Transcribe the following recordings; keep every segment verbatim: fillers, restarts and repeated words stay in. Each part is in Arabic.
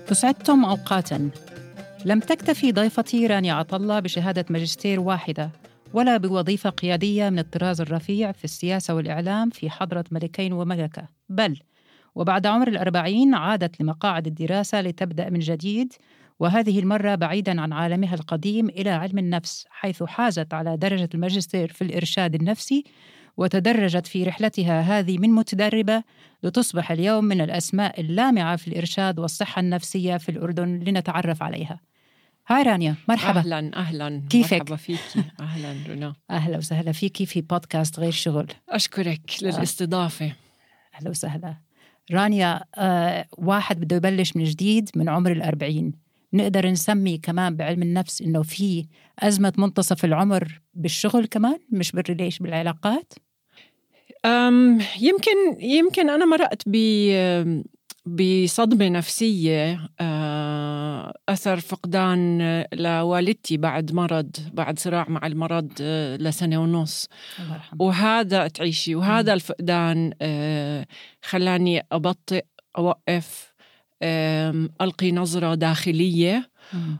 أسعدتم أوقاتاً. لم تكتفي ضيفتي رانيا عطلة بشهادة ماجستير واحدة ولا بوظيفة قيادية من الطراز الرفيع في السياسة والإعلام في حضرة ملكين وملكة، بل وبعد عمر الأربعين عادت لمقاعد الدراسة لتبدأ من جديد، وهذه المرة بعيداً عن عالمها القديم إلى علم النفس، حيث حازت على درجة الماجستير في الإرشاد النفسي، وتدرجت في رحلتها هذه من متدربة لتصبح اليوم من الأسماء اللامعة في الإرشاد والصحة النفسية في الأردن. لنتعرف عليها. هاي رانيا، مرحبا. أهلاً أهلاً، كيفك؟ مرحبا فيكي. أهلاً رنا. أهلا وسهلا فيكي في بودكاست غير شغل. أشكرك للاستضافة. أهلا وسهلا رانيا. آه، واحد بده يبلش من جديد من عمر الأربعين، نقدر نسمي كمان بعلم النفس إنه في أزمة منتصف العمر بالشغل كمان، مش بالريليش بالعلاقات. أم يمكن يمكن أنا مرقت ب بصدمة نفسية، أثر فقدان لوالدتي بعد مرض، بعد صراع مع المرض لسنة ونص. وهذا تعيشي وهذا الفقدان خلاني أبطئ، أوقف، ألقي نظرة داخلية.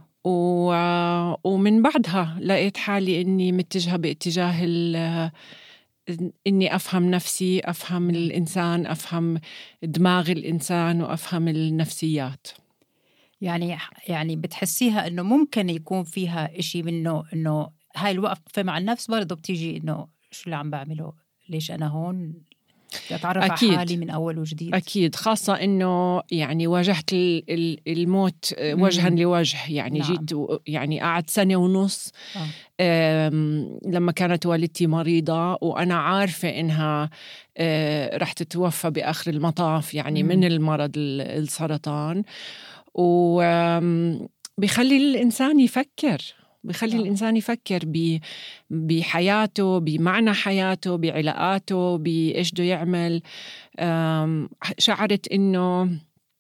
ومن بعدها لقيت حالي إني متجهة باتجاه إني أفهم نفسي، أفهم الإنسان، أفهم دماغ الإنسان، وأفهم النفسيات. يعني يعني بتحسيها إنه ممكن يكون فيها إشي منه، إنه هاي الوقفة مع النفس برضو بتيجي إنه شو اللي عم بعمله، ليش أنا هون، أتعرف أكيد. على حالي من أول وجديد. أكيد، خاصة إنه يعني واجهت الموت وجها لوجه. يعني نعم. جيت يعني قعدت سنة ونص آه. لما كانت والدتي مريضة، وأنا عارفة إنها رح تتوفى بآخر المطاف، يعني مم. من المرض السرطان. وبيخلي الإنسان يفكر بيخلي آه. الإنسان يفكر بحياته، بمعنى حياته، بعلاقاته، بإيش بده يعمل. شعرت إنه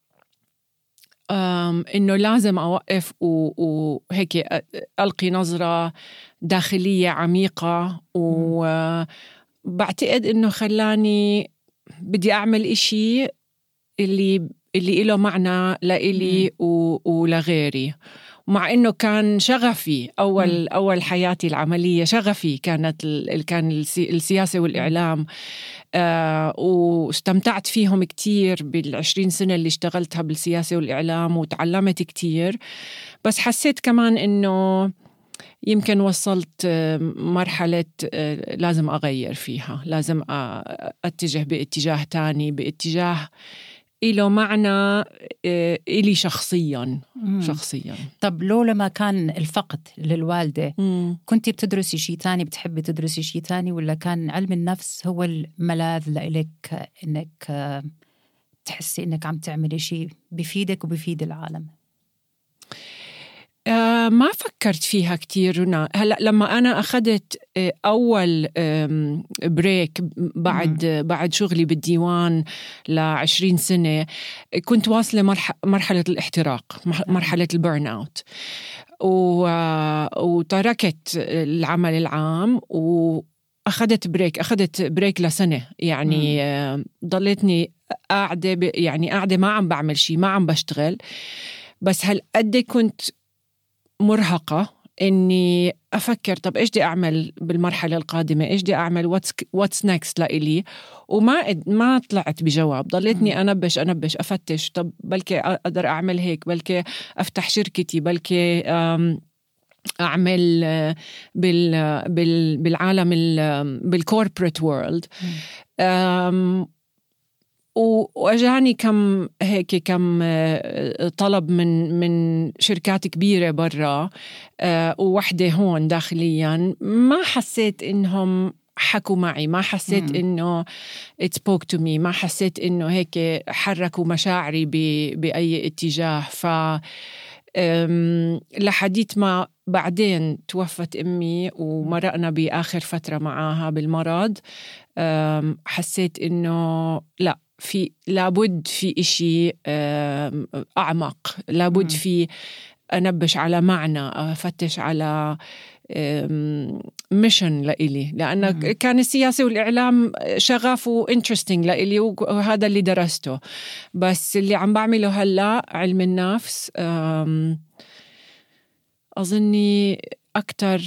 إنه لازم أوقف وهيك ألقي نظرة داخلية عميقة. وبعتقد إنه خلاني بدي أعمل إشي اللي اللي إله معنى لإلي ولغيري. مع إنه كان شغفي أول م. أول حياتي العملية، شغفي كانت ال... كان السياسة والإعلام. آه واستمتعت فيهم كتير بالعشرين سنة اللي اشتغلتها بالسياسة والإعلام، وتعلمت كتير. بس حسيت كمان إنه يمكن وصلت مرحلة لازم أغير فيها، لازم أتجه باتجاه تاني، باتجاه إله معنى إلي شخصياً. مم. شخصياً. طب لو لما كان الفقد للوالدة، مم. كنتي بتدرسي شيء تاني، بتحبي تدرسي شيء تاني، ولا كان علم النفس هو الملاذ لإلك إنك تحسي إنك عم تعملي شيء بفيدك وبفيد العالم؟ آه ما فكرت فيها كتير هنا. هلأ لما أنا أخذت أول بريك بعد مم. بعد شغلي بالديوان لعشرين سنة، كنت واصلة مرح مرحلة الاحتراق، مرحلة البرن أوت، وتركت العمل العام وأخذت بريك أخذت بريك لسنة. يعني مم. ضلتني قاعدة، يعني قاعدة ما عم بعمل شيء، ما عم بشتغل. بس هالقد كنت مرهقة إني أفكر طب إيش بدي أعمل بالمرحلة القادمة، إيش بدي أعمل what's, what's next لإلي. وما ما طلعت بجواب. ضليتني أنبش أنبش أفتش، طب بلكي أقدر أعمل هيك، بلكي أفتح شركتي، بلكي أعمل بال بال بالعالم بالcorporate world. وأجاني كم هيك كم طلب من من شركات كبيرة برا، ووحدة هون داخليا. ما حسيت إنهم حكوا معي، ما حسيت إنه it spoke to me، ما حسيت إنه هيك حركوا مشاعري بأي اتجاه. ف لحديت ما بعدين توفت أمي ومرقنا بآخر فترة معاها بالمرض، حسيت إنه لا، في لابد في إشي أعمق، لابد في أنبش على معنى، أفتش على ميشن لإلي، لأن م- كان السياسة والإعلام شغف وانترستينج لإلي وهذا اللي درسته. بس اللي عم بعمله هلأ علم النفس أظني أكتر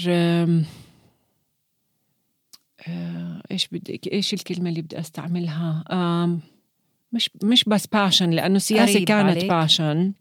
إيش بدي إيش الكلمة اللي بدي أستعملها، مش مش بس passion، لأنه السياسة كانت passion،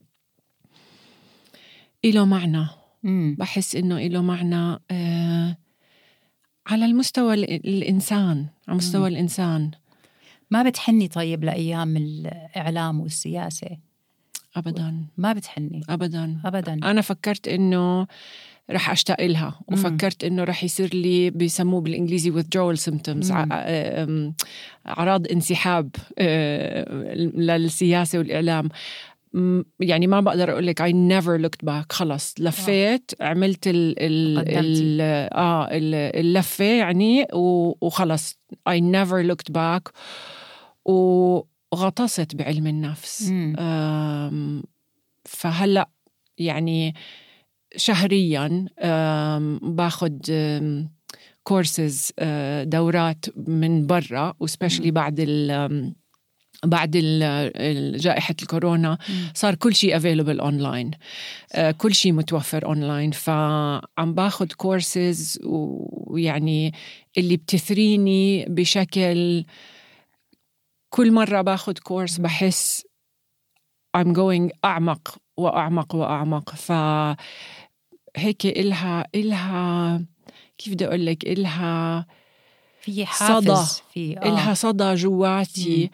إله معنى. مم. بحس إنه إله معنى آه على المستوى الإنسان، على مستوى مم. الإنسان. ما بتحني طيب لأيام الإعلام والسياسة؟ أبداً ما بتحني أبداً أبداً. أنا فكرت إنه رح أشتاق لها، وفكرت إنه رح يصير لي بيسموه بالإنجليزي withdrawal symptoms، أعراض انسحاب للسياسة والإعلام. يعني ما بقدر أقول لك I never looked back. خلص لفيت آه. عملت ال ال ال آه اللفة يعني وخلص I never looked back، وغطست بعلم النفس. فهلأ يعني شهرياً باخد كورسز، دورات من برا، وسبيشلي بعد ال بعد جائحة الكورونا صار كل شيء available online، كل شيء متوفر online. فعم باخد كورسز ويعني اللي بتثريني بشكل، كل مرة باخد كورس بحس I'm going أعمق وأعمق وأعمق. فهيك إلها إلها كيف بدي أقول لك، إلها في حافز، في آه. إلها صدى جواتي.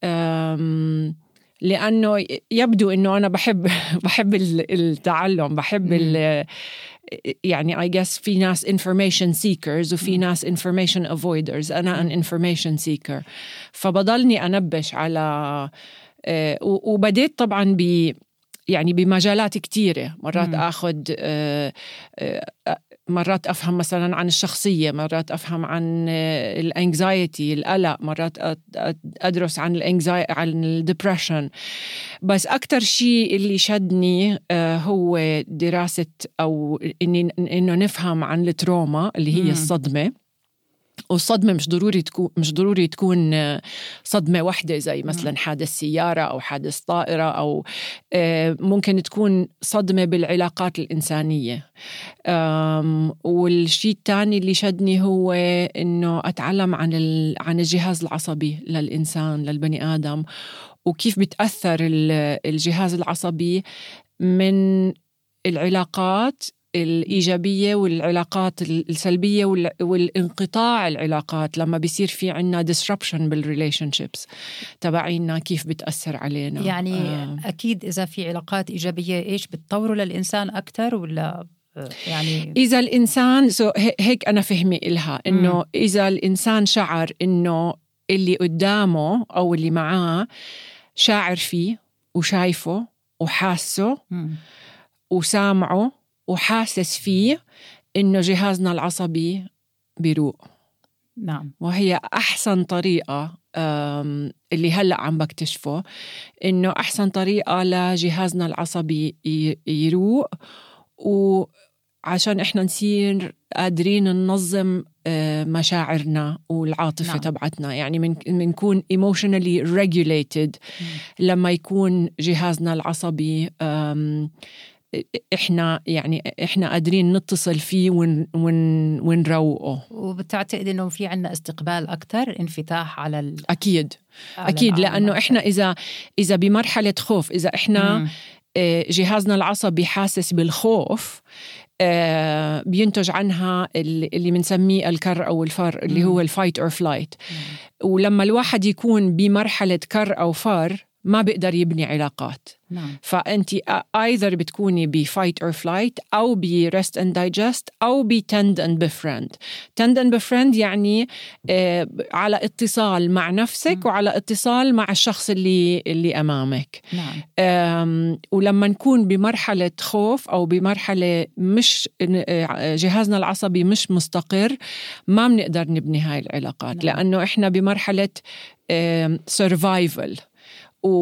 لأنه يبدو إنه أنا بحب بحب التعلم، بحب ال يعني I guess في ناس information seekers وفي ناس information avoiders. أنا an information seeker، فبضلني أنبش على أه وبديت طبعا ب يعني بمجالات كتيرة. مرات مم. أخذ أه أه مرات أفهم مثلا عن الشخصية، مرات أفهم عن الانكزايتي القلق، مرات أدرس عن الانكزايتي عن الديبريشن. بس أكتر شيء اللي شدني هو دراسة أو إن إنه نفهم عن التروما اللي هي الصدمة. والصدمة مش ضروري تكون مش ضروري تكون صدمة واحدة زي مثلا حادث سيارة أو حادث طائرة، أو ممكن تكون صدمة بالعلاقات الإنسانية. والشيء الثاني اللي شدني هو إنه أتعلم عن عن الجهاز العصبي للإنسان، للبني آدم، وكيف بتأثر الجهاز العصبي من العلاقات الإيجابية والعلاقات السلبية والانقطاع العلاقات. لما بيصير في عنا disruption بالrelationships تبعينا كيف بتأثر علينا. يعني آه. أكيد إذا في علاقات إيجابية إيش بتطوروا للإنسان أكتر، ولا يعني إذا الإنسان so هيك أنا فهمي إلها إنه م. إذا الإنسان شعر إنه اللي قدامه أو اللي معاه شاعر فيه وشايفه وحاسه م. وسامعه وحاسس فيه، إنه جهازنا العصبي بيروق. نعم. وهي أحسن طريقة اللي هلأ عم بكتشفه، إنه أحسن طريقة لجهازنا العصبي يروق، وعشان إحنا نصير قادرين ننظم مشاعرنا والعاطفة. نعم. تبعتنا يعني من منكون emotionally regulated م. لما يكون جهازنا العصبي إحنا يعني إحنا قادرين نتصل فيه ون ون ونروقه. وبتعتقد إنه في عنا استقبال أكتر، انفتاح على ال... أكيد على أكيد لأنه أكتر. إحنا إذا إذا بمرحلة خوف، إذا إحنا مم. جهازنا العصبي حاسس بالخوف، بينتج عنها اللي بنسميه الكر أو الفر، اللي هو الفايت أو فلايت. ولما الواحد يكون بمرحلة كر أو فر ما بيقدر يبني علاقات. نعم. فأنت either بتكوني ب fight or flight، أو ب rest and digest، أو ب tend and befriend. tend and befriend يعني آه على اتصال مع نفسك م. وعلى اتصال مع الشخص اللي اللي أمامك. نعم. آه ولما نكون بمرحلة خوف أو بمرحلة مش جهازنا العصبي مش مستقر، ما بنقدر نبني هاي العلاقات. نعم. لأنه إحنا بمرحلة آه survival، و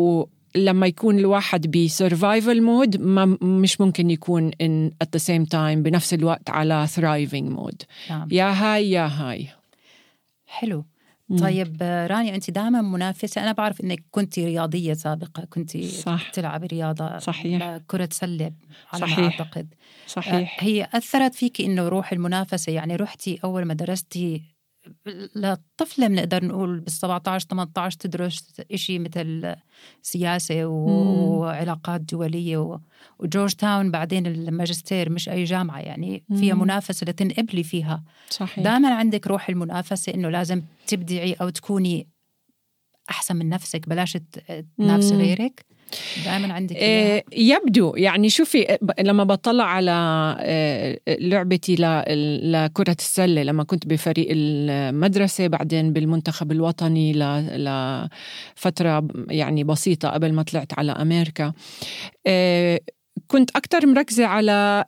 لما يكون الواحد بسرفايفل مود ما مش ممكن يكون in at the same time بنفس الوقت على thriving مود. نعم. يا هاي يا هاي. حلو. طيب رانيا، أنت دائما منافسة. أنا بعرف أنك كنت رياضية سابقة، كنت تلعب رياضة. صحيح. كرة سلة على صحيح. ما أعتقد. صحيح. هي أثرت فيك إنه روح المنافسة؟ يعني رحتي أول ما درستي لطفلة بنقدر نقول بالسبعتاش ثمانتاش تدرس إشي مثل سياسة وعلاقات دولية وجورج تاون، بعدين الماجستير مش أي جامعة يعني فيها منافسة لتنقبلي فيها. صحيح. دائما عندك روح المنافسة إنه لازم تبدعي أو تكوني أحسن من نفسك، بلاش تنافسي غيرك. دائما عندك إيه يبدو يعني. شوفي لما بطلع على لعبتي لكرة السلة لما كنت بفريق المدرسة، بعدين بالمنتخب الوطني لفترة يعني بسيطة قبل ما طلعت على أمريكا، كنت أكتر مركزة على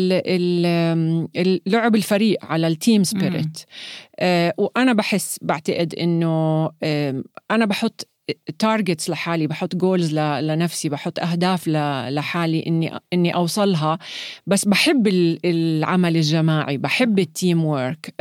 اللعب الفريق، على التيم سبيريت. وأنا بحس بعتقد إنه أنا بحط تارجتس لحالي، بحط جولز لنفسي، بحط أهداف لحالي إني إني أوصلها، بس بحب العمل الجماعي، بحب التيم وورك.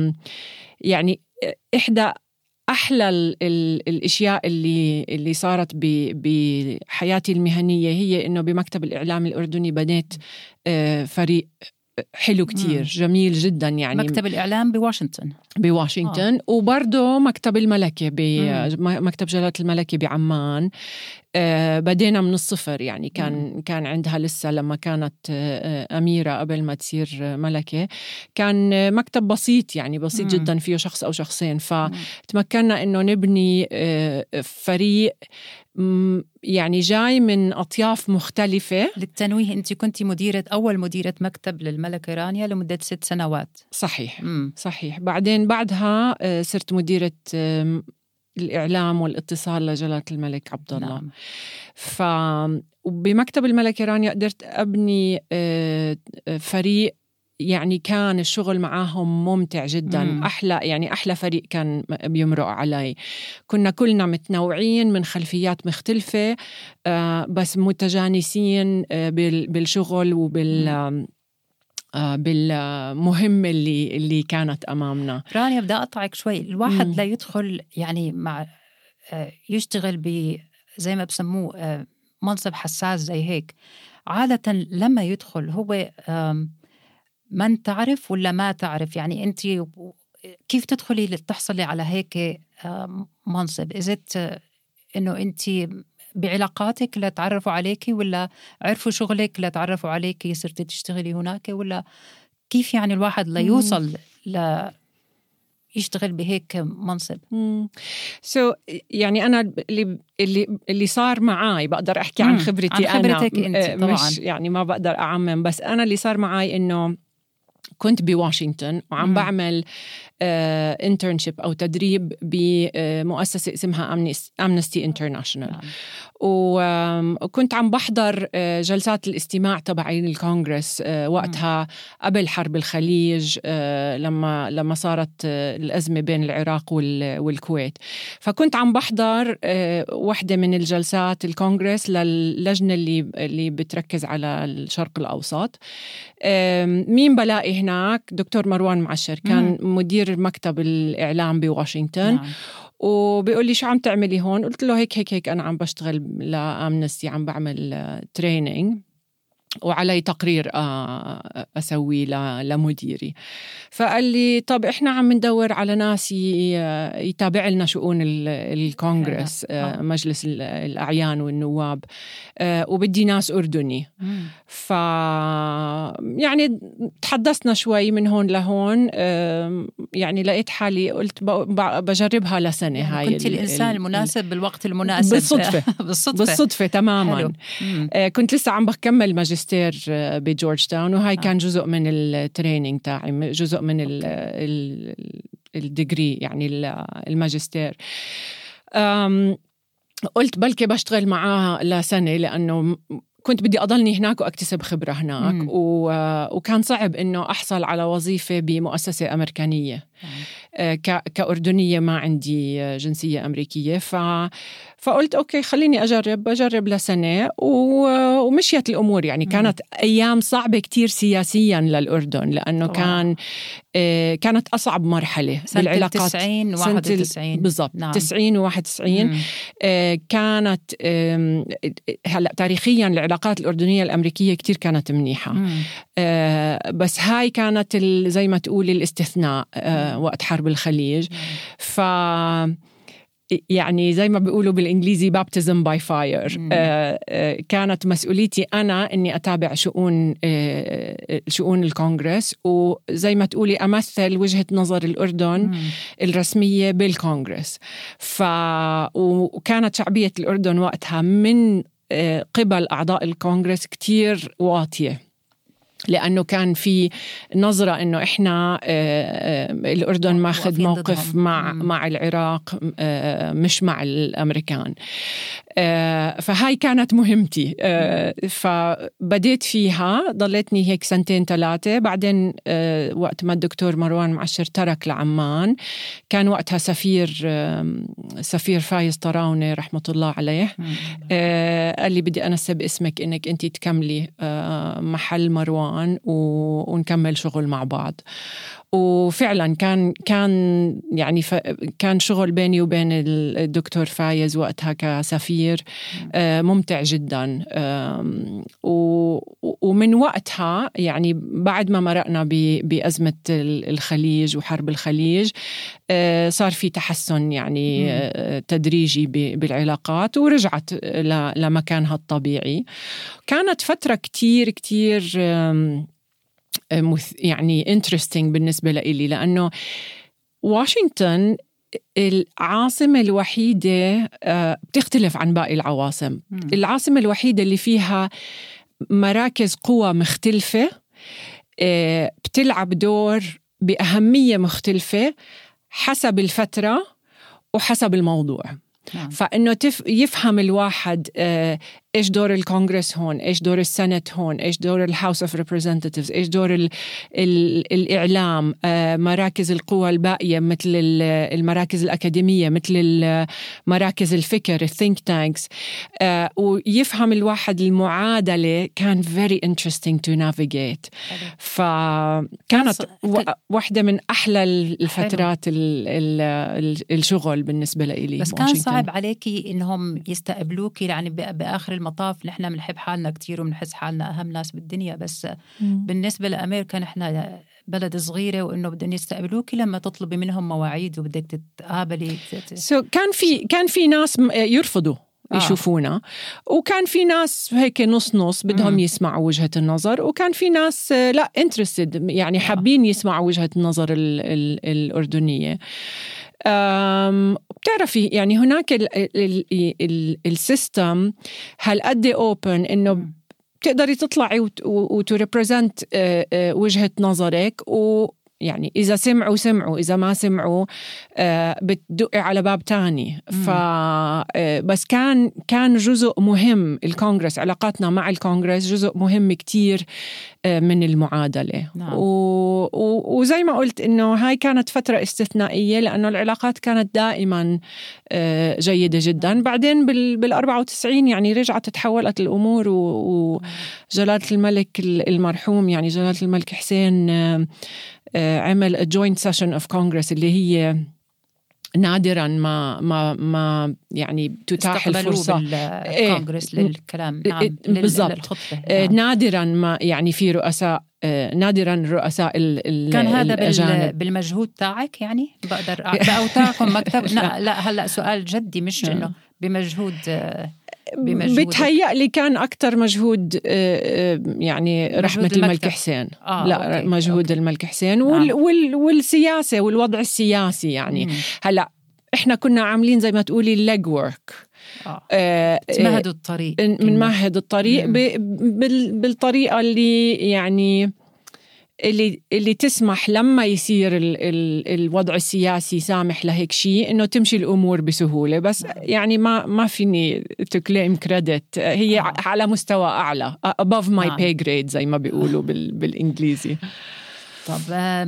يعني إحدى أحلى ال ال الأشياء اللي اللي صارت بحياتي المهنية هي إنه بمكتب الإعلام الأردني بنيت فريق حلو كتير. مم. جميل جدا يعني. مكتب الإعلام بواشنطن بواشنطن آه. وبرضه مكتب الملكة بمكتب جلالة الملكة بعمان. آه بدينا من الصفر يعني. كان مم. كان عندها لسه لما كانت آه أميرة قبل ما تصير ملكة، كان مكتب بسيط يعني بسيط مم. جدا، فيه شخص أو شخصين. فتمكنا إنه نبني آه فريق يعني جاي من أطياف مختلفة. للتنويه، أنت كنت مديرة أول مديرة مكتب للملكة رانيا لمدة ست سنوات. صحيح. مم. صحيح. بعدين بعدها صرت مديرة الإعلام والاتصال لجلالة الملك عبد الله. نعم. ف وبمكتب الملكة رانيا قدرت أبني فريق يعني كان الشغل معاهم ممتع جدا. مم. أحلى يعني أحلى فريق كان بيمرق علي. كنا كلنا متنوعين من خلفيات مختلفة، آه بس متجانسين آه بالشغل وبال آه بالمهمة اللي اللي كانت أمامنا. رانيا بدي أقطعك شوي. الواحد مم. لا يدخل يعني مع آه يشتغل ب زي ما بسموه آه منصب حساس زي هيك. عادة لما يدخل هو آه من تعرف ولا ما تعرف. يعني أنت كيف تدخلي لتحصلي على هيك منصب؟ إذا إنه أنت بعلاقاتك لا تعرفوا عليكي، ولا عرفوا شغلك لا تعرفوا عليكي صرتي تشتغلي هناك، ولا كيف يعني الواحد لا يوصل ل يشتغل بهيك منصب؟ سو so, يعني أنا اللي اللي اللي صار معاي بقدر أحكي عن خبرتي. عن خبرتك أنا أنت طبعا. مش يعني ما بقدر أعمم، بس أنا اللي صار معاي إنه كنت بواشنطن وعم مم. بعمل انترنشيب أو تدريب بمؤسسة اسمها أمنستي انترناشنال. نعم. وكنت عم بحضر جلسات الاستماع تبعين الكونغرس وقتها قبل حرب الخليج، لما لما صارت الأزمة بين العراق والكويت. فكنت عم بحضر واحدة من الجلسات الكونغرس للجنة اللي اللي بتركز على الشرق الأوسط. مين بلاقي هناك؟ دكتور مروان معشر، كان مم. مدير مكتب الإعلام بواشنطن. نعم. وبيقول لي شو عم تعملي هون؟ قلت له هيك هيك هيك أنا عم بشتغل لأمنستي، عم بعمل ترينينج وعلي تقرير أسوي لمديري. فقال لي طب إحنا عم ندور على ناس يتابع لنا شؤون الكونغرس، مجلس الأعيان والنواب، وبدي ناس أردني. ف يعني تحدثنا شوي من هون لهون، يعني لقيت حالي قلت بجربها لسنة. يعني هاي كنت الإنسان المناسب بالوقت المناسب. بالصدفة. بالصدفة. بالصدفة تماما. كنت لسه عم بكمل ماجستير بجورج تاون، وهاي آه. كان جزء من الترينينج تاعي، جزء من الديجري يعني الماجستير. قلت بلكي بشتغل معاها لسنة، لأنه كنت بدي أضلني هناك وأكتسب خبرة هناك. و... وكان صعب إنه أحصل على وظيفة بمؤسسة أمريكانية. كأردنية ما عندي جنسية أمريكية. ف فقلت أوكي خليني أجرب أجرب لسنة ومشيت الأمور. يعني كانت أيام صعبة كتير سياسيا للأردن، لأنه طبعا. كان كانت أصعب مرحلة بالعلاقات. تسعين واحد وتسعين بالضبط. نعم. تسعين وواحد وتسعين كانت هلأ تاريخيا العلاقات الأردنية الأمريكية كتير كانت منيحة. مم. بس هاي كانت زي ما تقولي الاستثناء وقت حرب الخليج. مم. ف يعني زي ما بيقولوا بالإنجليزي baptism by fire. آه آه كانت مسؤوليتي أنا أني أتابع شؤون آه شؤون الكونغرس، وزي ما تقولي أمثل وجهة نظر الأردن مم. الرسمية بالكونغرس. ف وكانت شعبية الأردن وقتها من آه قبل أعضاء الكونغرس كتير واطية، لأنه كان في نظرة إنه إحنا الأردن ماخذ موقف مع مم. مع العراق مش مع الأمريكان. فهاي كانت مهمتي. فبديت فيها، ضلتني هيك سنتين ثلاثة. بعدين وقت ما الدكتور مروان معشر ترك لعمان، كان وقتها سفير سفير فايز طراونة رحمة الله عليه قال لي بدي أنسب اسمك إنك أنت تكملي محل مروان ونكمل شغل مع بعض. وفعلا كان كان يعني كان شغل بيني وبين الدكتور فايز وقتها كسفير ممتع جدا. ومن وقتها يعني بعد ما مرقنا بأزمة الخليج وحرب الخليج صار في تحسن يعني تدريجي بالعلاقات، ورجعت لمكانها الطبيعي. كانت فترة كتير كتير يعني interesting بالنسبة لي، لأنه واشنطن العاصمة الوحيدة بتختلف عن باقي العواصم. مم. العاصمة الوحيدة اللي فيها مراكز قوى مختلفة بتلعب دور بأهمية مختلفة حسب الفترة وحسب الموضوع. نعم. فإنه تف... يفهم الواحد آه إيش دور الكونغرس هون، إيش دور السنت هون، إيش دور الهاوس أوف ريبريزنتيفز، إيش دور ال... ال... الإعلام، آه مراكز القوى الباقية مثل المراكز الأكاديمية، مثل مراكز الفكر الثينك تانكس. آه ويفهم الواحد المعادلة. كان very interesting to navigate. فكانت و... واحدة من أحلى الفترات ال... ال... الشغل بالنسبة لي. بس كان صعب عليكي إنهم يستقبلوكي، يعني بآخر المطاف نحن بنحب حالنا كتير وبنحس حالنا أهم ناس بالدنيا، بس مم. بالنسبة لأمريكا نحن بلد صغيرة، وإنه بدهم يستقبلوكي لما تطلبي منهم مواعيد وبدك تقابلي. so كان في كان في ناس يرفضوا يشوفونا. آه. وكان في ناس هيك نص نص بدهم مم. يسمعوا وجهة النظر، وكان في ناس لا interested يعني حابين يسمعوا وجهة النظر ال ال الأردنية. بتعرفي يعني هناك السيستم هالقد اوبن انه بتقدري تطلعي وتريبريزنت وجهة نظرك، ويعني اذا سمعوا سمعوا، اذا ما سمعوا بتدقي على باب تاني. ف بس كان كان جزء مهم الكونغرس، علاقاتنا مع الكونغرس جزء مهم كتير من المعادلة. نعم. و... و... وزي ما قلت إنه هاي كانت فترة استثنائية، لأنه العلاقات كانت دائما جيدة جدا. بعدين بال... بالأربعة وتسعين يعني رجعت تحولت الأمور، و... وجلالة الملك المرحوم يعني جلالة الملك حسين عمل a joint session of Congress اللي هي نادراً ما ما ما يعني تتاح الفرصة بالكونغرس إيه للكلام. نعم. بالضبط. نعم. نادراً ما يعني في رؤساء نادراً رؤساء ال كان هذا بال بالمجهود تاعك، يعني بقدر بأوتاعكم مكتب. لا, لا هلأ سؤال جدي، مش إنه بمجهود بتهيأ لي كان أكتر مجهود يعني رحمة الملك حسين. آه، لا أوكي. مجهود أوكي. الملك حسين وال وال والسياسة والوضع السياسي يعني. مم. هلأ إحنا كنا عاملين زي ما تقولي leg work. آه. آه تمهدوا الطريق، بنمهد الطريق بالطريقة اللي يعني اللي اللي تسمح لما يصير ال ال الوضع السياسي سامح لهيك شيء إنه تمشي الأمور بسهولة. بس يعني ما ما فيني to claim credit. هي آه. على مستوى أعلى above my آه. pay grade زي ما بيقولوا بال بالإنجليزي. طب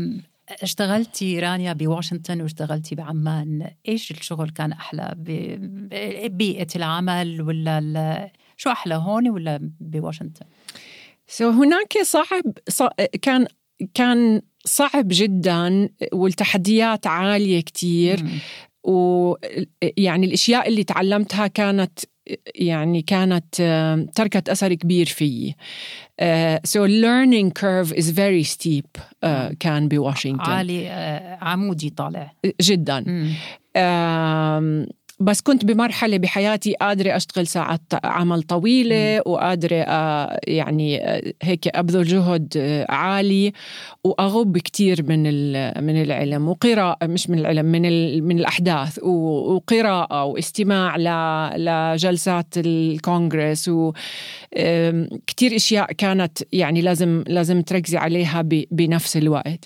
اشتغلتي رانيا بواشنطن واشتغلتي بعمان، إيش الشغل كان أحلى؟ ببيئة العمل ولا شو أحلى هون ولا بواشنطن؟ so هناك صعب ص... كان كان صعب جدا والتحديات عالية كتير. ويعني الأشياء اللي تعلمتها كانت يعني كانت تركت أثر كبير فيي. uh, so learning curve is very steep. uh, كان بواشنطن عالي، uh, عمودي طالع جدا. uh, بس كنت بمرحلة بحياتي قادرة أشتغل ساعات عمل طويلة م. وقادرة آه يعني آه هيك أبذل جهد آه عالي وأغب كتير من من العلم وقراءة، مش من العلم، من من الأحداث وقراءة واستماع لجلسات الكونغرس وكتير أشياء كانت يعني لازم لازم تركزي عليها بنفس الوقت.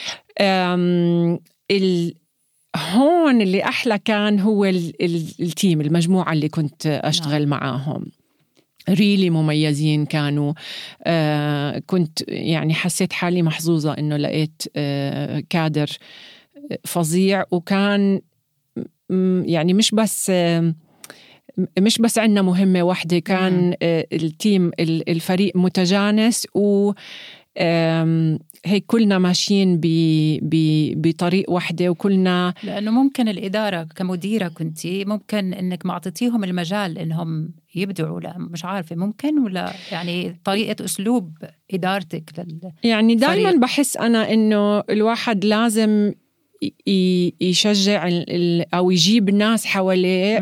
ال هون اللي أحلى كان هو التيم، المجموعة اللي كنت أشتغل نعم. معاهم ريلي مميزين كانوا. آه كنت يعني حسيت حالي محظوظة إنه لقيت آه كادر فظيع. وكان يعني مش بس آه مش بس عندنا مهمة واحدة، كان آه التيم الفريق متجانس و هيك كلنا ماشيين بطريق واحدة وكلنا. لأنه ممكن الإدارة كمديرة كنتي ممكن إنك معطيتيهم المجال إنهم يبدعوا، لا مش عارفة ممكن ولا يعني طريقة أسلوب إدارتك للفريق. يعني دايما بحس أنا إنه الواحد لازم يشجع أو يجيب ناس حواليه،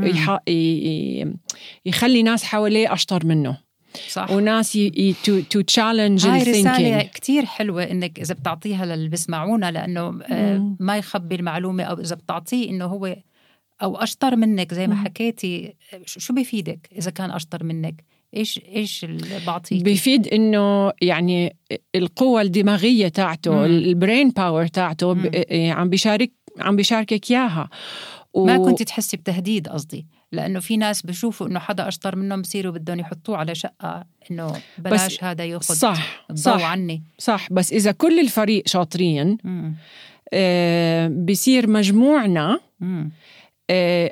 يخلي ناس حواليه أشطر منه. صح. وناس ي تو تو تشالنج هاي رسالة كتير حلوة إنك إذا بتعطيها للي بسمعونا، لأنه مم. ما يخبي المعلومة، أو إذا بتعطيه إنه هو أو أشطر منك زي ما مم. حكيتي، شو بيفيدك إذا كان أشطر منك؟ إيش إيش اللي بعطيك؟ بيفيد إنه يعني القوة الدماغية تاعته، البرين باور تاعته عم بيشارك عم بيشاركك إياها. و... ما كنت تحسي بتهديد قصدي، لأنه في ناس بشوفوا إنه حدا أشطر منهم بصيروا بدهم يحطوه على شقة، إنه بلاش هذا يأخذ صح الضوء صح عني. صح. بس إذا كل الفريق شاطرين آه بيصير مجموعنا آه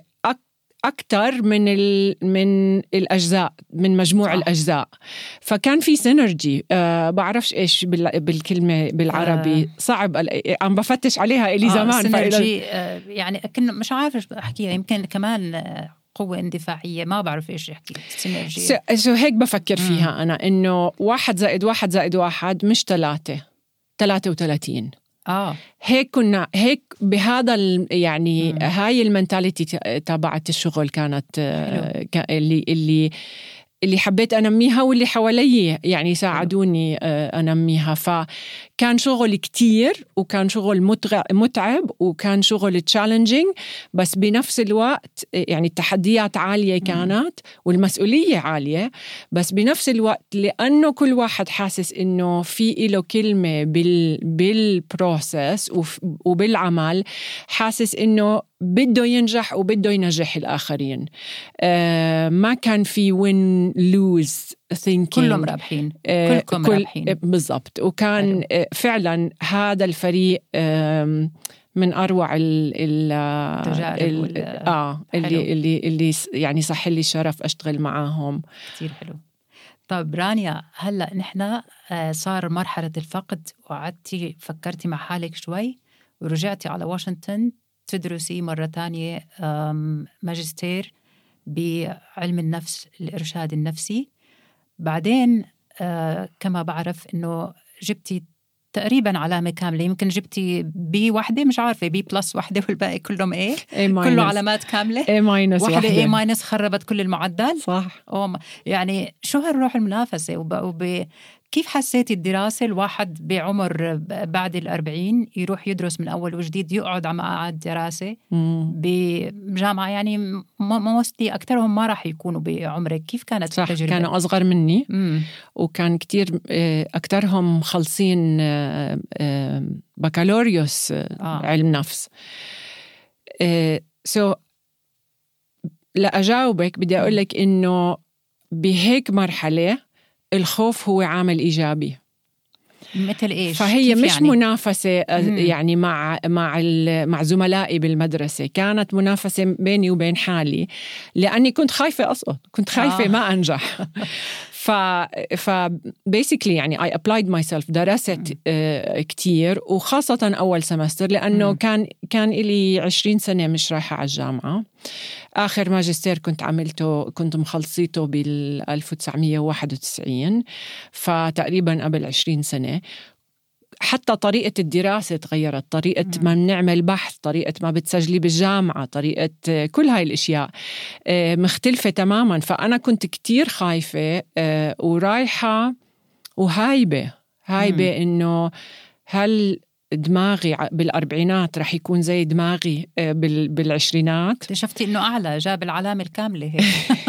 أكتر من ال من الأجزاء، من مجموع صح. الأجزاء. فكان في سينرجي. أه بعرفش إيش بالكلمة بالعربي، صعب عم بفتش عليها إلي زمان. آه سينرجي آه يعني كنا مش عارف أحكيها، يمكن كمان آه قوة اندفاعية، ما بعرف إيش أحكي. سينرجي سو, سو هيك بفكر مم. فيها أنا، إنه واحد زائد واحد زائد واحد مش ثلاثة، ثلاثة وثلاثين. آه هيك كنا هيك بهذا يعني مم. هاي المنتاليتي تبعت الشغل كانت حلو. اللي اللي اللي حبيت أنميها واللي حوالي يعني ساعدوني أنميها. فكان شغل كتير وكان شغل متعب وكان شغل تشالنجينج، بس بنفس الوقت يعني التحديات عالية كانت والمسؤولية عالية، بس بنفس الوقت لأنه كل واحد حاسس إنه في له كلمة بال بالبروسس وبالعمل، حاسس إنه بده ينجح وبده ينجح الآخرين. آه ما كان في win lose thinking، كلهم رابحين. آه كلكم كل رابحين بالضبط. وكان آه فعلا هذا الفريق آه من أروع ال ال ال آه اللي اللي اللي يعني صح لي الشرف أشتغل معاهم. كتير حلو. طب رانيا، هلأ نحن صار مرحلة الفقد وقعدتي فكرتي مع حالك شوي ورجعتي على واشنطن تدرسي مرة تانية ماجستير بعلم النفس، الإرشاد النفسي. بعدين كما بعرف إنه جبتي تقريبا علامة كاملة، يمكن جبتي بي واحدة، مش عارفة بي بلس واحدة والباقي كلهم ايه كله علامات كاملة. اي ماينس واحدة اي ماينس خربت كل المعدل. صح. أو يعني شو هالروح المنافسة؟ وب... وب... كيف حسيتي الدراسة؟ الواحد بعمر بعد الأربعين يروح يدرس من أول وجديد، يقعد على مقعد دراسة بجامعة، يعني موستلي أكثرهم ما راح يكونوا بعمرك. كيف كانت صح التجربة؟ كانوا أصغر مني. مم. وكان كتير أكثرهم خلصين بكالوريوس آه. علم نفس. سو so, لا أجاوبك، بدي أقول لك إنه بهيك مرحلة الخوف هو عامل إيجابي. مثل إيش؟ فهي مش يعني؟ منافسة يعني مع مع مع زملائي بالمدرسة، كانت منافسة بيني وبين حالي، لأني كنت خايفة أسقط، كنت خايفة آه. ما أنجح. ف ف basically يعني I applied myself، درست آه كتير، وخاصة أول سمستر، لأنه مم. كان كان إلي عشرين سنة مش رايحة على الجامعة. آخر ماجستير كنت عملته كنت مخلصيته بال ألف وتسعمية وواحد وتسعين، فتقريبا قبل عشرين سنة. حتى طريقة الدراسة تغيرت، طريقة مم. ما بنعمل بحث، طريقة ما بتسجلي بالجامعة، طريقة كل هاي الأشياء مختلفة تماما. فأنا كنت كتير خايفة ورايحة وهايبة هايبة مم. إنه هل دماغي بالأربعينات رح يكون زي دماغي بالعشرينات. اكتشفتي إنه أعلى، جاب العلامة الكاملة هيك.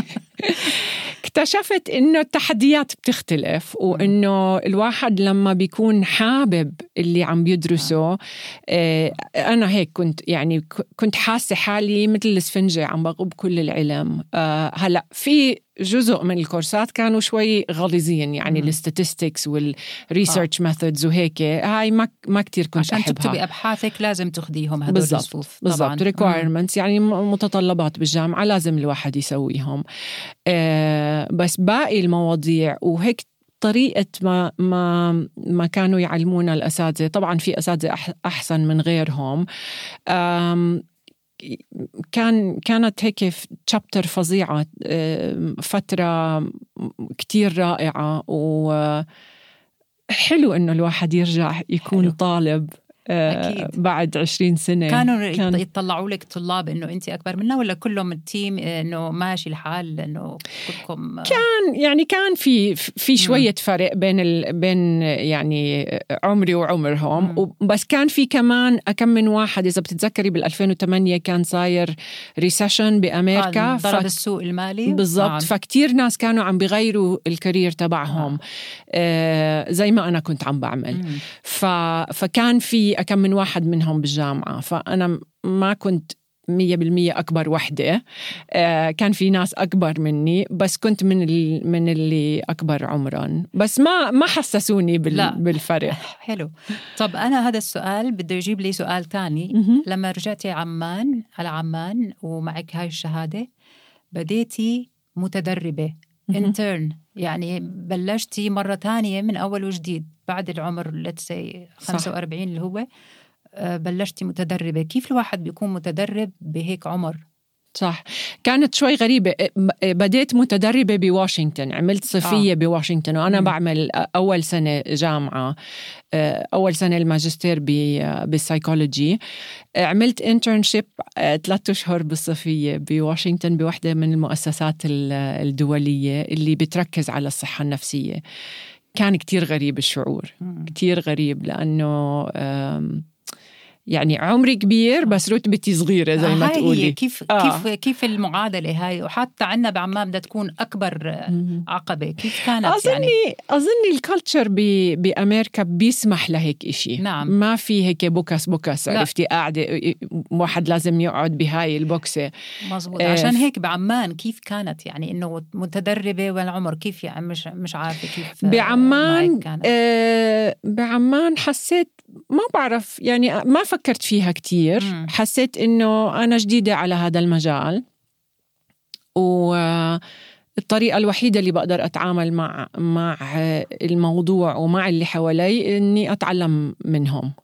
اكتشفت إنه التحديات بتختلف، وإنه الواحد لما بيكون حابب اللي عم بيدرسه. آه أنا هيك كنت يعني كنت حاسة حالي مثل الإسفنجة عم بغب كل العلم. آه هلأ في جزء من الكورسات كانوا شوي غليظين، يعني الستاتستكس والريسيرش ميثودز وهيك، هاي ما ما كتير كنت عشان أحبها. تكتبي أبحاثك لازم تاخديهم هدول الصفوف. بالضبط requirements، يعني متطلبات بالجامعة لازم الواحد يسويهم. آه بس باقي المواضيع وهيك طريقة ما ما ما كانوا يعلمونا الأساتذة، طبعا في أساتذة أحسن من غيرهم. كان كانت هيك تشابتر فظيعة، فترة كتير رائعة، وحلو إنه الواحد يرجع يكون حلو. طالب أكيد. بعد عشرين سنة. كانوا كان يطلعوا لك طلاب إنه أنت أكبر منا، ولا كلهم التيم إنه ماشي الحال إنه كلكم؟ كان يعني كان في في شوية فرق بين ال بين يعني عمري وعمرهم. مم. بس كان في كمان أكم من واحد، إذا بتتذكري بالألفين وثمانية كان صاير ريسيشن بأمريكا، ضرب ف... السوق المالي بالضبط. آه. فكتير ناس كانوا عم بيغيروا الكارير تبعهم. آه. آه زي ما أنا كنت عم بعمل. مم. ف فكان في أكم من واحد منهم بالجامعة، فأنا ما كنت مية بالمية أكبر وحدة. آه كان في ناس أكبر مني، بس كنت من اللي من اللي أكبر عمراً، بس ما ما حسسوني بال بالفرق. حلو. طب أنا هذا السؤال بده يجيب لي سؤال تاني. لما رجعتي عمان على عمان ومعك هاي الشهادة، بديتي متدربة intern، يعني بلشتي مرة تانية من أول وجديد بعد العمر let's say خمسة وأربعين اللي هو بلشتي متدربة. كيف الواحد بيكون متدرب بهيك عمر؟ صح، كانت شوي غريبة. بديت متدربة بواشنطن، عملت صيفية آه. بواشنطن، وأنا م. بعمل أول سنة جامعة، أول سنة الماجستير بالسايكولوجي. عملت انترنشيب ثلاثة أشهر بالصيفية بواشنطن بوحدة من المؤسسات الدولية اللي بتركز على الصحة النفسية. كان كتير غريب الشعور، م. كتير غريب، لأنه يعني عمري كبير بس رتبتي صغيرة زي ما تقولي. كيف آه. كيف كيف المعادلة هاي؟ وحتى عنا بعمان بدها تكون أكبر عقبة، كيف كانت؟ أظني يعني أظني الكالتشر بأمريكا بيسمح لهيك إشي. نعم. ما في هيك بوكس بوكس، عرفتي، قاعدة واحد لازم يقعد بهاي البوكسة. مظبوط. آه عشان هيك بعمان كيف كانت يعني إنه متدربة والعمر كيف يعني مش مش عارفة كيف بعمان. آه بعمان حسيت ما بعرف، يعني ما فكرت فيها كتير. مم. حسيت إنه أنا جديدة على هذا المجال، والطريقة الوحيدة اللي بقدر أتعامل مع مع الموضوع ومع اللي حوالي إني أتعلم منهم.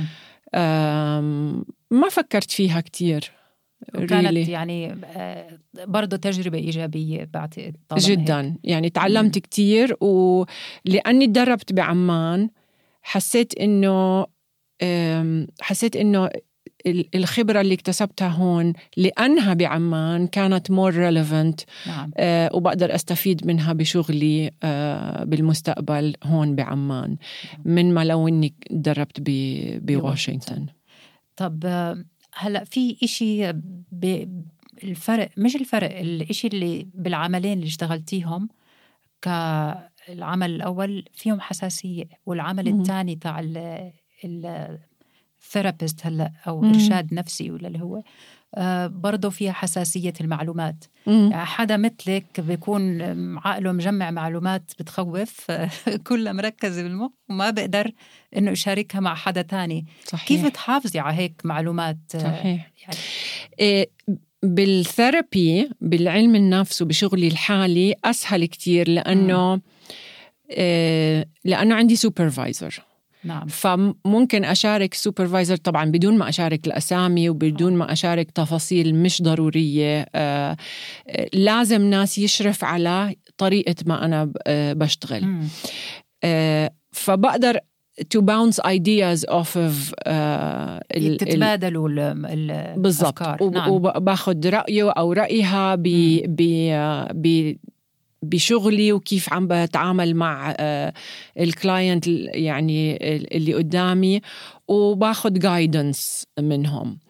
ما فكرت فيها كتير. وكانت really. يعني برضو تجربة إيجابية بعد جدا هيك. يعني تعلمت مم. كتير، ولأني تدربت بعمان حسيت إنه حسيت إنه الخبرة اللي اكتسبتها هون لأنها بعمان كانت more relevant. نعم. آه وبقدر أستفيد منها بشغلي آه بالمستقبل هون بعمان. نعم. من ما لو إني دربت بواشنطن. طب هلأ في إشي بالفرق، مش الفرق، الإشي اللي بالعملين اللي اشتغلتيهم، كالعمل الأول فيهم حساسية، والعمل الثاني تاع ال ثيرابيست هلا او ارشاد نفسي ولا اللي هو، برضو فيها حساسية المعلومات. يعني حدا مثلك بيكون عقله مجمع معلومات بتخوف كلها مركزة بالمخ وما بقدر إنه يشاركها مع حدا تاني. صحيح. كيف تحافظي على هيك معلومات؟ صحيح. يعني إيه بالثيرابي بالعلم النفس وبشغلي الحالي أسهل كتير لأنه إيه لأنه عندي سوبرفايزر. نعم. فممكن أشارك سوبرفايزر طبعا بدون ما أشارك الأسامي وبدون ما أشارك تفاصيل مش ضرورية. آه لازم ناس يشرف على طريقة ما أنا بشتغل. آه فبقدر to bounce ideas off of آه تتبادلوا الأفكار. بالضبط. نعم. وباخد رأيه أو رأيها ب ب بشغلي وكيف عم بتعامل مع الكلاينت يعني اللي قدامي وباخد guidance منهم.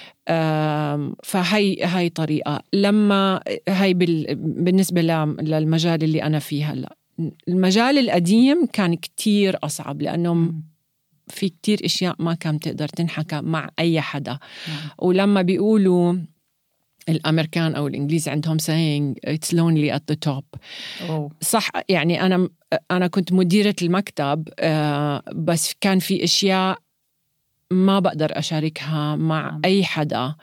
فهي هاي طريقة. لما هاي بالنسبة للمجال اللي أنا فيه هلأ. المجال القديم كان كتير أصعب لأنه في كتير إشياء ما كان تقدر تنحكى مع أي حدا. ولما بيقولوا الأمريكان أو الإنجليز عندهم saying it's lonely at the top. أوه. صح. يعني أنا أنا كنت مديرة المكتب بس كان في أشياء ما بقدر أشاركها مع أي حدا.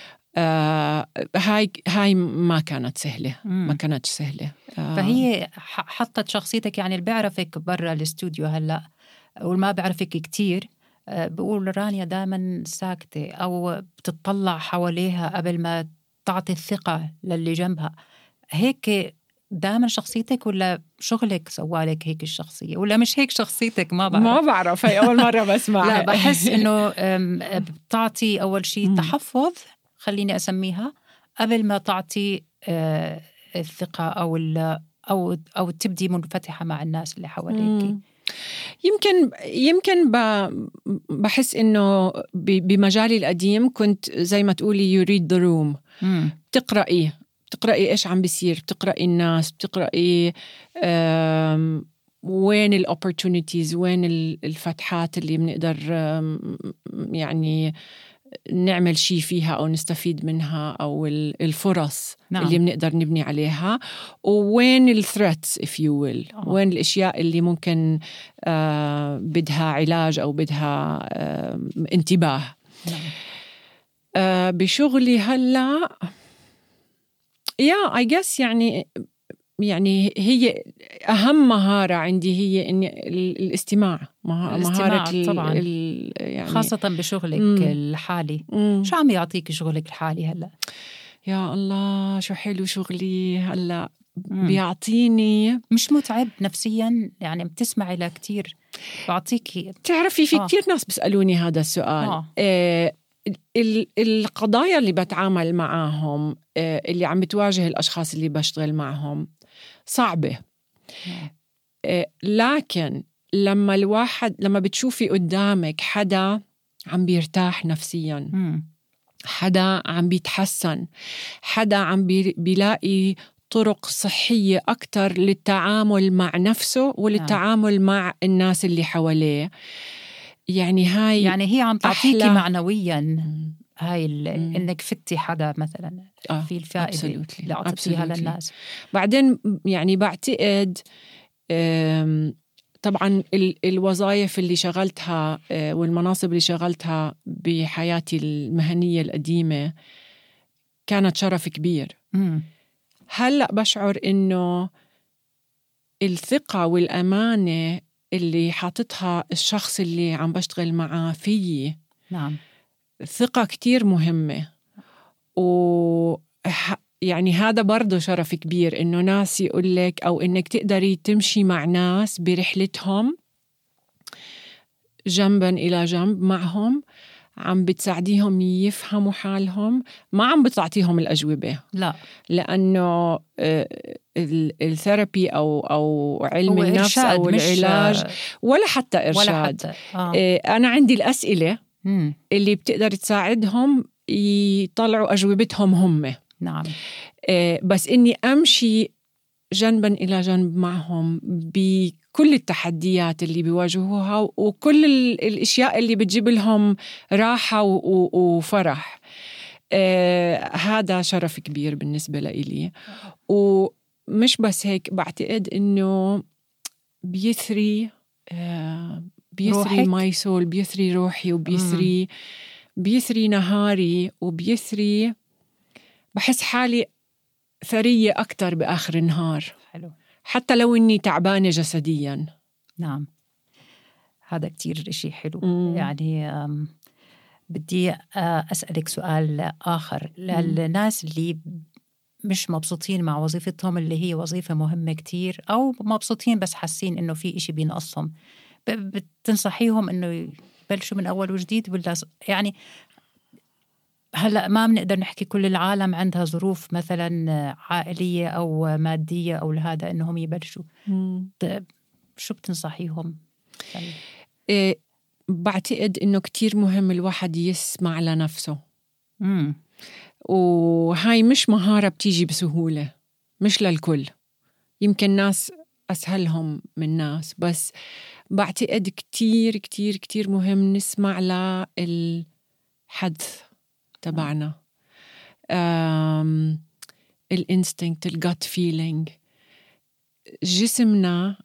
هاي هاي ما كانت سهلة. ما كانت سهلة. فهي حطت شخصيتك يعني اللي بيعرفك برا الاستوديو هلأ والما بيعرفك كتير بقول رانيا دائما ساكتة أو بتطلع حواليها قبل ما تعطي الثقة للي جنبها. هيك دائما شخصيتك ولا شغلك سوالك هيك الشخصية ولا مش هيك شخصيتك؟ ما بعرف. ما بعرف. هي أول مرة بسمع. لا بحس إنه بتعطي أول شيء تحفظ خليني أسميها قبل ما تعطي الثقة أو أو أو تبدي منفتحة مع الناس اللي حواليك. يمكن يمكن بحس إنه بمجالي القديم كنت زي ما تقولي you read the room. مم. بتقرأي بتقرأي إيش عم بيصير، بتقرأي الناس، بتقرأي وين ال opportunities، وين الفتحات اللي بنقدر يعني نعمل شيء فيها أو نستفيد منها أو الفرص. نعم. اللي بنقدر نبني عليها، وين ال threats if you will. أوه. وين الأشياء اللي ممكن آه بدها علاج أو بدها آه انتباه. نعم. آه بشغلي هلأ yeah I guess يعني يعني هي أهم مهارة عندي هي إن الاستماع. مهارة طبعا يعني خاصة بشغلك مم. الحالي. مم. شو عم يعطيك شغلك الحالي هلأ؟ يا الله شو حلو شغلي هلأ. بيعطيني مش متعب نفسيا يعني بتسمعي له كتير بعطيكي. تعرفي في آه. كتير ناس بيسألوني هذا السؤال. آه. آه القضايا اللي بتعامل معاهم آه اللي عم بتواجه الأشخاص اللي بشتغل معهم صعبة. آه لكن لما الواحد لما بتشوفي قدامك حدا عم بيرتاح نفسيا، م. حدا عم بيتحسن، حدا عم بي بيلاقي طرق صحية أكتر للتعامل مع نفسه وللتعامل مع الناس اللي حواليه. يعني هاي يعني هي عم تعطيكي معنويا هاي إنك فتي حدا مثلا آه. في الفائدة اللي أعطيتيها للناس. بعدين يعني بعتقد طبعا الوظائف اللي شغلتها والمناصب اللي شغلتها بحياتي المهنية القديمة كانت شرف كبير. م. هلأ بشعر إنه الثقة والأمانة اللي حاطتها الشخص اللي عم بشتغل معاه فيي. نعم. ثقة كتير مهمة. و يعني هذا برضو شرف كبير إنه ناس يقولك أو إنك تقدري تمشي مع ناس برحلتهم جنبا إلى جنب معهم، عم بتساعديهم يفهموا حالهم، ما عم بتعطيهم الأجوبة. لا، لأنه الثيرابي أو أو علم النفس أو العلاج ولا حتى إرشاد. ولا حتى. آه. أنا عندي الأسئلة م. اللي بتقدر تساعدهم يطلعوا أجوبتهم هم. نعم. بس إني أمشي جنبا إلى جنب معهم بكل التحديات اللي بيواجهوها وكل الأشياء اللي بتجيب لهم راحة وفرح. آه هذا شرف كبير بالنسبة لإلي. ومش بس هيك، بعتقد إنه بيثري آه بيثري ماي سول، بيثري روحي، وبيثري مم. بيثري نهاري، وبيثري بحس حالي ثرية أكتر بآخر النهار. حلو. حتى لو إني تعبانة جسدياً. نعم، هذا كتير إشي حلو. مم. يعني بدي أسألك سؤال آخر للناس اللي مش مبسوطين مع وظيفتهم اللي هي وظيفة مهمة كتير، أو مبسوطين بس حاسين إنه في إشي بينقصهم، بتنصحيهم إنه يبلشوا من أول وجديد ولا يعني هلأ ما بنقدر نحكي كل العالم عندها ظروف مثلا عائلية أو مادية أو لهذا إنهم يبلشوا. شو بتنصحيهم؟ إيه، بعتقد إنه كتير مهم الواحد يسمع لنفسه. مم. وهاي مش مهارة بتيجي بسهولة، مش للكل، يمكن ناس أسهلهم من ناس، بس بعتقد كتير كتير كتير مهم نسمع للحدث تبعنا، الانستينكت، الجات فيلينج، جسمنا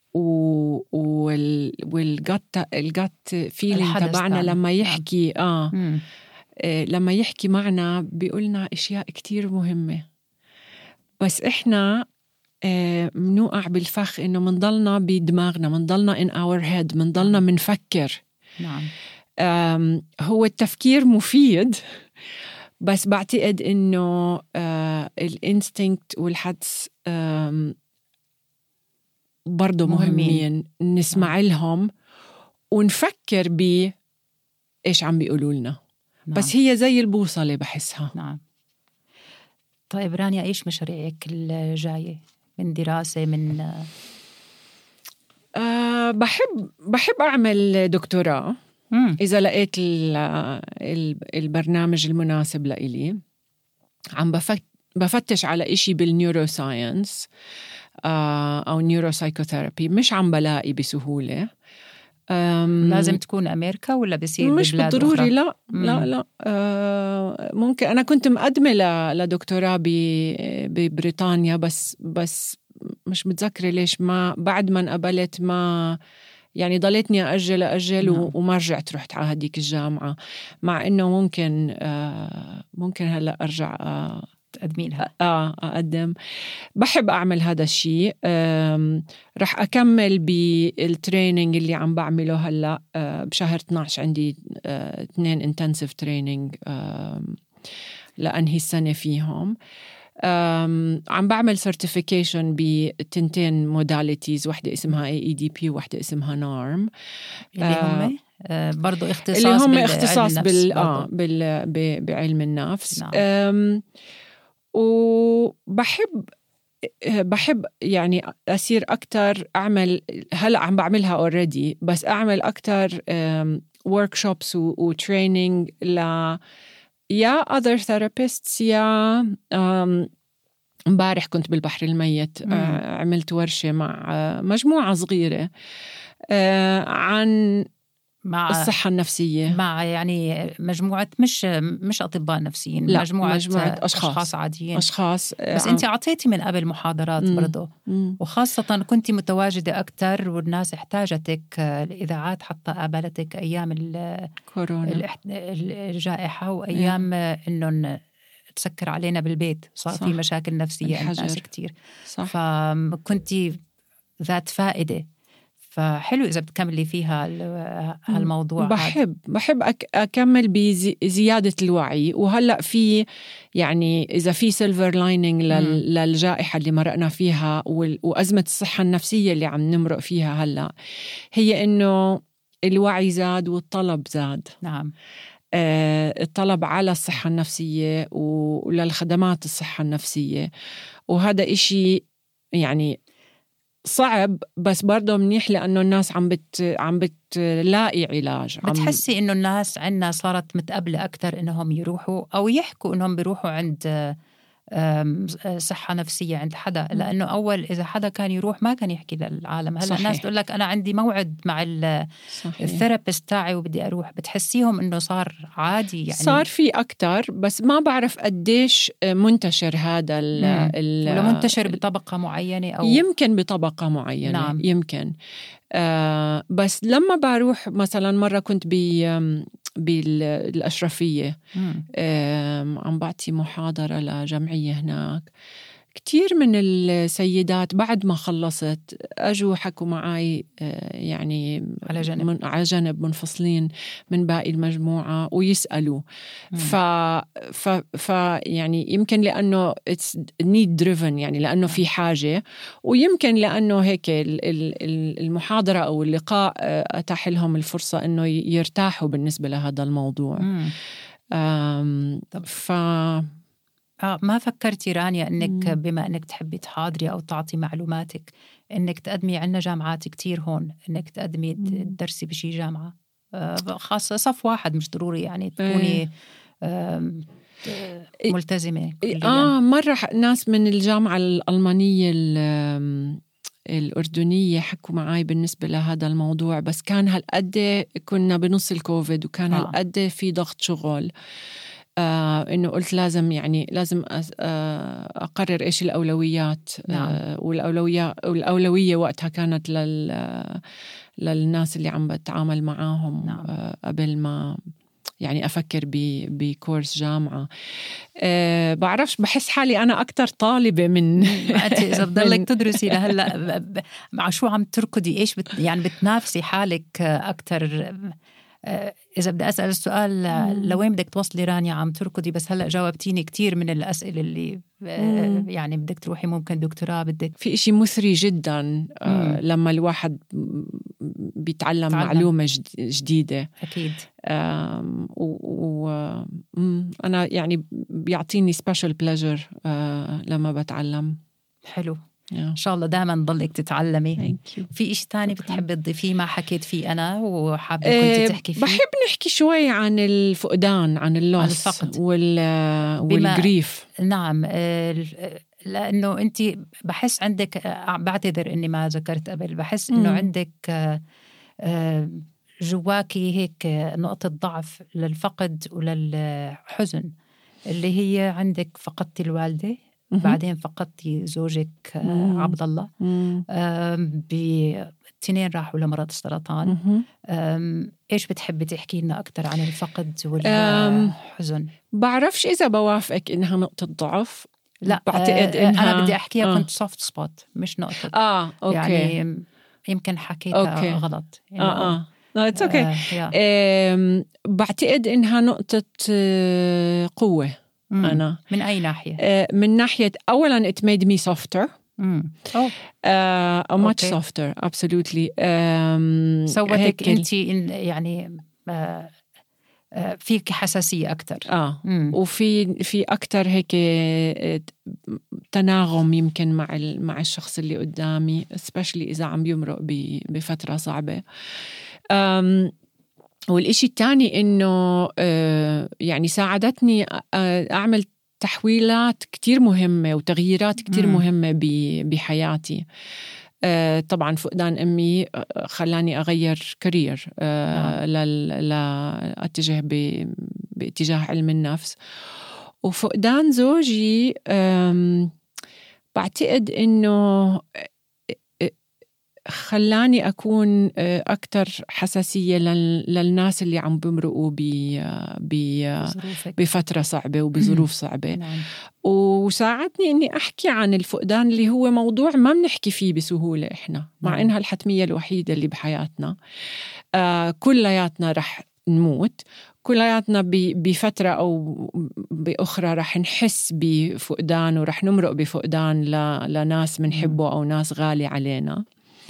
والجات الجات فيلينج تبعنا لما يحكي آه مم. لما يحكي معنا بيقولنا إشياء كتير مهمة، بس إحنا منوقع بالفخ إنه منضلنا بدماغنا، منضلنا in our head، منضلنا منفكر. نعم. هو التفكير مفيد، بس بعتقد إنه الانستينكت والحدس برضو مهمين نسمع نعم. لهم ونفكر ب إيش عم بيقولوا لنا. نعم. بس هي زي البوصلة بحسها. نعم. طيب رانيا، إيش مشاريعك الجاية من دراسة؟ من أه بحب بحب أعمل دكتوراه مم. إذا لقيت البرنامج المناسب لإلي. عم بفت بفتش على إشي بالنيوروساينس أه أو نيوروسايكوثيرابي، مش عم بلاقي بسهولة. لازم تكون أمريكا ولا بصير مش ببلاد بالضروري أخرى؟ لا مم. لا لا آه ممكن. أنا كنت مقدمة لدكتوراه ببريطانيا، بس بس مش متذكرة ليش ما بعد ما انقبلت ما يعني ضليتني أأجل أأجل نعم. وما رجعت رحت على هديك الجامعة، مع إنه ممكن آه ممكن هلأ أرجع آه تقدمي لها. آه أقدم. بحب أعمل هذا الشيء. رح أكمل بالتريننج اللي عم بعمله هلأ. آه بشهر اثناشر عندي آه اثنين انتنسيف تريننج آه لأنهي السنة فيهم. عم بعمل سيرتيفيكيشن بتنتين موداليتيز، واحدة اسمها إيه إي دي بي وواحدة اسمها نارم، اللي هم آه برضو اختصاص اللي هم اختصاص بال آه بال بعلم النفس. نعم. وبحب بحب يعني أصير أكتر أعمل، هلأ عم بعملها already، بس أعمل أكتر workshops و training ل يا other therapists يا امبارح كنت بالبحر الميت مم. عملت ورشة مع مجموعة صغيرة عن مع الصحة النفسية، مع يعني مجموعة مش مش أطباء نفسيين، لا مجموعة, مجموعة أشخاص, أشخاص عاديين أشخاص بس أنت عطيتي من قبل محاضرات مم. برضو مم. وخاصة كنت متواجدة أكتر والناس احتاجتك، الإذاعات حتى قابلتك أيام كورونا الجائحة وأيام إنه تسكر علينا بالبيت، صار في مشاكل نفسية عند ناس كتير، فكنتي ذات فائدة. فحلو إذا بتكملي فيها هالموضوع. بحب بحب أكمل بزيادة الوعي. وهلأ في يعني إذا في سيلفر لايننج للجائحة اللي مرقنا فيها وأزمة الصحة النفسية اللي عم نمرق فيها هلأ، هي إنه الوعي زاد والطلب زاد. نعم. آه الطلب على الصحة النفسية وللخدمات الصحة النفسية، وهذا إشي يعني صعب بس برضه منيح لأنه الناس عم بت عم بتلاقي علاج. بتحسي إنه الناس عنا صارت متقبلة أكتر إنهم يروحوا أو يحكوا إنهم بيروحوا عند صحة نفسية عند حدا، لأنه أول إذا حدا كان يروح ما كان يحكي للعالم. هلأ الناس تقول لك أنا عندي موعد مع الثيرابيست تاعي وبدي أروح، بتحسيهم إنه صار عادي يعني؟ صار في أكتر، بس ما بعرف قديش منتشر هذا ال ولا منتشر بطبقة معينة أو يمكن بطبقة معينة. نعم. يمكن آه بس لما بروح مثلا مرة كنت ب بالأشرفية عم بعطي محاضرة لجمعية هناك، كتير من السيدات بعد ما خلصت أجوا حكوا معي يعني على جنب, من على جنب منفصلين من باقي المجموعة ويسألوا. ف, ف, ف يعني يمكن لأنه it's need driven، يعني لأنه في حاجة، ويمكن لأنه هيك المحاضرة أو اللقاء أتاح لهم الفرصة أنه يرتاحوا بالنسبة لهذا الموضوع. ف آه ما فكرتي رانيا أنك مم. بما أنك تحبي تحاضري أو تعطي معلوماتك أنك تقدمي؟ عنا جامعات كتير هون أنك تقدمي تدرسي بشي جامعة آه خاصة صف واحد، مش ضروري يعني تكوني آه ملتزمة كلياً. آه مرة ناس من الجامعة الألمانية الأردنية حكوا معاي بالنسبة لهذا الموضوع، بس كان هالقد كنا بنص الكوفيد وكان آه. هالقد في ضغط شغل، آه إنه قلت لازم يعني لازم آه أقرر إيش الأولويات. نعم. آه والأولوية والأولوية وقتها كانت لل للناس اللي عم بتعامل معاهم. نعم. آه قبل ما يعني أفكر بكورس جامعة. أه بعرفش، بحس حالي أنا أكتر طالبة من إذا بضلك تدرسي لهلأ مع شو عم تركضي؟ إيش بت يعني بتنافسي حالك أكتر؟ إذا بدي أسأل السؤال لوين بدك توصلي رانيا عم تركضي؟ بس هلأ جاوبتيني كتير من الأسئلة اللي مم. يعني بدك تروحي ممكن دكتوراه، بدك في إشي مثري جدا آه لما الواحد بيتعلم تعلم. معلومة جديدة أكيد. وأنا يعني بيعطيني special pleasure آه لما بتعلم. حلو. إن شاء الله دائما ضلك تتعلمي. في إشي تاني بتحبي تضيفيه ما حكيت فيه أنا وحابة كنت تحكي فيه؟ بحب نحكي شوي عن الفقدان، عن اللوس وال والجريف. نعم، لأنه أنت بحس عندك، بعتذر إني ما ذكرت قبل، بحس إنه عندك جواكي هيك نقطة ضعف للفقد وللحزن، اللي هي عندك فقدتي الوالدة، بعدين فقدتي زوجك عبد الله، باثنين راحوا لمرض السرطان. إيش بتحبي تحكي لنا أكتر عن الفقد والحزن؟ بعرفش إذا بوافقك إنها نقطة ضعف. لا، بعتقد إنها أنا بدي أحكيها آه. كنت soft spot مش نقطة. آه، أوكي. يعني يمكن حكيتها أوكي. غلط. آه آه no, it's okay. آه بعتقد إنها نقطة قوة. مم. أنا من أي ناحية؟ آه من ناحية أولاً it made me softer. مم. oh. uh, much okay. softer absolutely. um, سوتك أنت يعني uh, uh, فيك حساسية أكتر. آه مم. وفي في أكتر هيك تناغم يمكن مع مع الشخص اللي قدامي especially إذا عم بيمرق بفترة صعبة. um, والإشي الثاني إنه آه يعني ساعدتني أعمل تحويلات كتير مهمة وتغييرات كتير مم. مهمة بحياتي. آه طبعا فقدان أمي خلاني أغير كارير آه لأتجه باتجاه علم النفس. وفقدان زوجي بعتقد إنه خلاني أكون أكتر حساسية للناس اللي عم بمرقوا بفترة صعبة وبظروف صعبة. نعم. وساعدني إني أحكي عن الفقدان اللي هو موضوع ما بنحكي فيه بسهولة إحنا، مع نعم. إنها الحتمية الوحيدة اللي بحياتنا. آه كلياتنا رح نموت، كلياتنا بفترة أو بأخرى رح نحس بفقدان ورح نمرق بفقدان لناس منحبه أو ناس غالي علينا.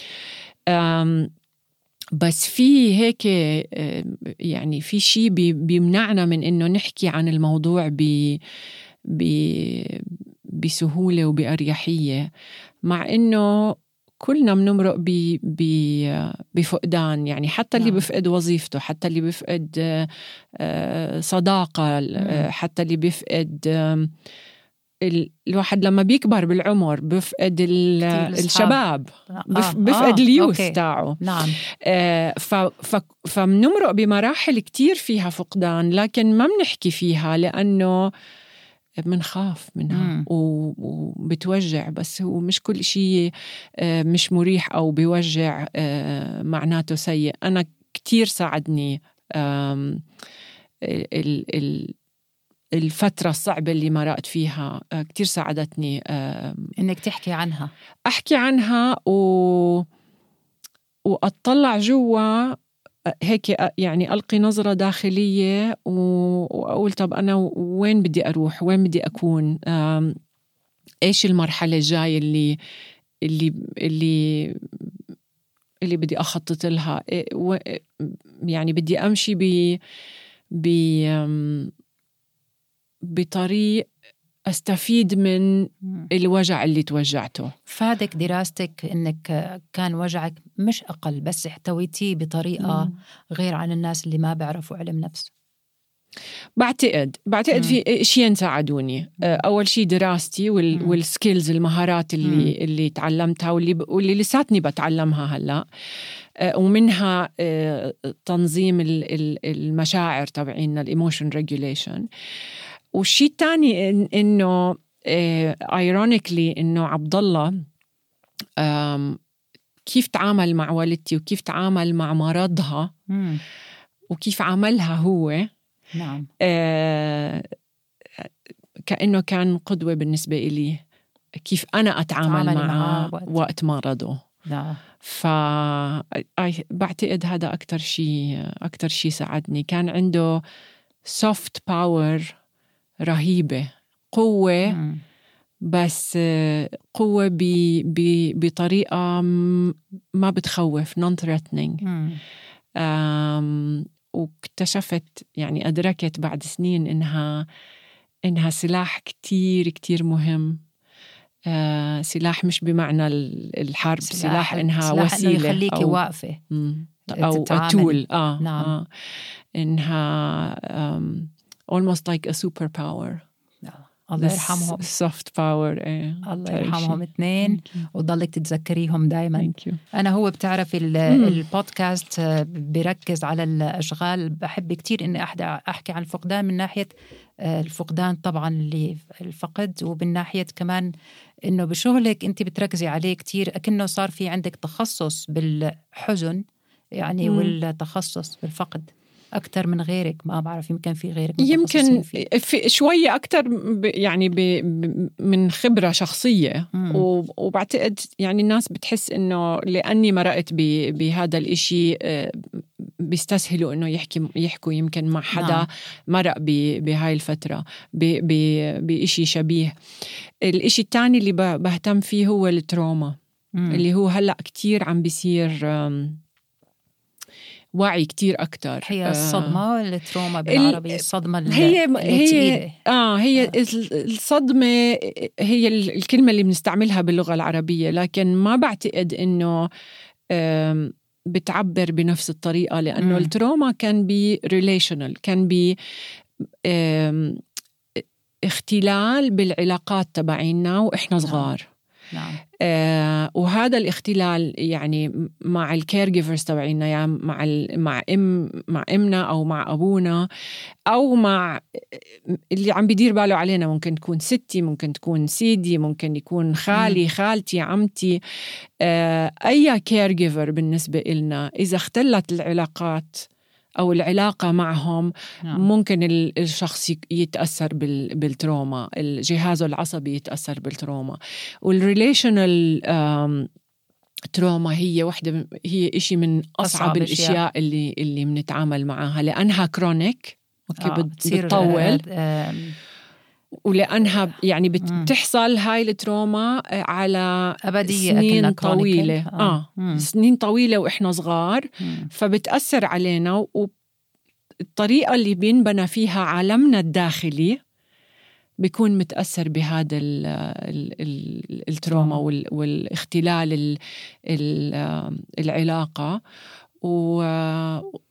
بس في هيك يعني في شيء بيمنعنا من إنه نحكي عن الموضوع ب بسهولة وبأريحية، مع إنه كلنا بنمرق بفقدان. يعني حتى اللي بفقد وظيفته، حتى اللي بفقد صداقة، حتى اللي بفقد الواحد لما بيكبر بالعمر بفقد الشباب، بف بفقد آه. اليوث تاعه. نعم. آه فمنمرق بمراحل كتير فيها فقدان، لكن ما بنحكي فيها لأنه بنخاف منها وبتوجع، بس هو مش كل شيء آه مش مريح أو بيوجع آه معناته سيء. أنا كتير ساعدني ال ال الفترة الصعبة اللي مرقت فيها، كتير ساعدتني إنك تحكي عنها أحكي عنها و... وأطلع جوا هيك، يعني ألقي نظرة داخلية و... وأقول طب أنا وين بدي أروح، وين بدي أكون، إيش المرحلة الجاية اللي اللي اللي اللي بدي أخطط لها، يعني بدي أمشي ب ب بطريق أستفيد من الوجع اللي توجعته. فادك دراستك إنك كان وجعك مش أقل، بس احتويتيه بطريقة مم. غير عن الناس اللي ما بيعرفوا علم نفس. بعتقد بعتقد مم. في شيئين ساعدوني. مم. أول شيء دراستي وال والسكيلز، المهارات اللي مم. اللي تعلمتها واللي ب... واللي لساتني بتعلمها هلا، ومنها تنظيم المشاعر تبعينا، الإيموشن ريجوليشن. والشيء الثاني إن إنه ايرونيكلي إنه عبد الله كيف تعامل مع والدتي وكيف تعامل مع مرضها مم. وكيف عملها هو. نعم. آه كأنه كان قدوة بالنسبة إلي، كيف أنا أتعامل معه وقت. وقت مرضه. نعم. فبعتقد هذا أكتر شيء أكتر شيء ساعدني. كان عنده soft power رهيبة، قوة مم. بس قوة ب ب بطريقة ما بتخوف، non-threatening. واكتشفت، يعني أدركت بعد سنين إنها إنها سلاح كتير كتير مهم. آه سلاح مش بمعنى الحرب، سلاح, سلاح إنها سلاح وسيلة إنه يخليكي واقفة أو تول آه, نعم. آه إنها um, almost like a superpower. الله يرحمهم. soft power. إيه. الله يرحمهم اثنين وضلك تتذكريهم دايما. Thank you. أنا هو بتعرف البودكاست بيركز على الأشغال، بحب كتير إني أحكي عن الفقدان من ناحية الفقدان طبعا اللي الفقد، ومن ناحية كمان إنه بشغلك أنت بتركزي عليه كتير، أكنه صار في عندك تخصص بالحزن يعني مم. والتخصص بالفقد أكتر من غيرك. ما بعرف، يمكن في غيرك يمكن في شوية أكتر يعني ب من خبرة شخصية. وبعتقد يعني الناس بتحس إنه لأني مرقت بهذا الإشي بيستسهلوا إنه يحكي يحكوا يمكن مع حدا نعم. مرق بهاي الفترة بإشي شبيه. الإشي التاني اللي بهتم فيه هو التروما مم. اللي هو هلأ كتير عم بيصير وعي كتير أكتر. هي الصدمة ولا التروما بالعربي؟ الصدمة اللي هي هي آه هي آه. الصدمة هي الكلمة اللي بنستعملها باللغة العربية، لكن ما بعتقد إنه بتعبر بنفس الطريقة، لأنه م. التروما كان بي relational، كان بي اختلال بالعلاقات تبعينا وإحنا صغار. نعم. آه وهذا الاختلال يعني مع الكير جيفرز تبعينا، يعني مع مع ام مع امنا او مع ابونا او مع اللي عم بيدير باله علينا، ممكن تكون ستي، ممكن تكون سيدي، ممكن يكون خالي، خالتي، عمتي، آه اي كير جيفر بالنسبه لنا. اذا اختلت العلاقات أو العلاقة معهم نعم. ممكن الشخص يتأثر بالتروما، الجهاز العصبي يتأثر بالتروما. والريليشنال تروما هي واحدة، هي إشي من أصعب, أصعب الأشياء اللي اللي بنتعامل معها، لأنها كرونيك آه بتطول آه ولأنها يعني بتحصل هاي التروما على أبدية سنين طويلة آه. آه. سنين طويلة وإحنا صغار مم. فبتأثر علينا، والطريقة اللي بينبنى فيها عالمنا الداخلي بيكون متأثر بهذا ال ال ال التروما وال والاختلال ال ال العلاقة.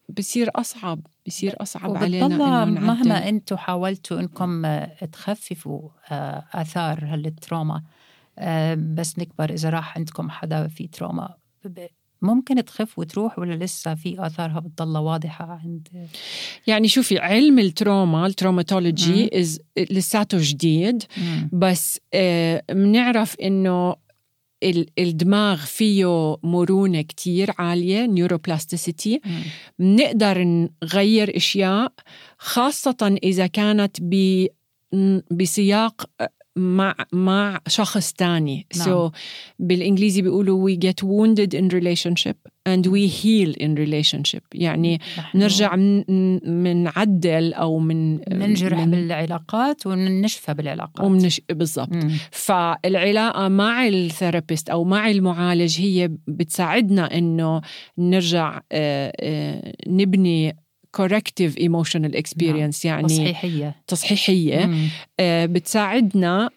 بصير أصعب بصير أصعب علينا إنه مهما أنتوا حاولتوا إنكم تخففوا آثار هالتروما، بس نكبر إذا راح عندكم حدا في تروما ممكن تخف وتروح، ولا لسه في آثارها بتضل واضحة عند؟ يعني شوفي، علم التروما التروماتولوجي لساته جديد، مم. بس بنعرف إنه الدماغ فيه مرونة كتير عالية، نيوروبلاستيسيتي، بنقدر نغير إشياء خاصة إذا كانت بسياق مع مع شخص تاني. نعم. So بالإنجليزي بيقولوا we get wounded in relationship and we heal in relationship. يعني نرجع منعدل أو من ننجرح من بالعلاقات وننشفى بالعلاقات ومنش... بالضبط. مم. فالعلاقة مع الثيرابيست أو مع المعالج هي بتساعدنا إنه نرجع آه آه نبني corrective emotional experience. نعم. يعني تصحيحية تصحيحية آه بتساعدنا.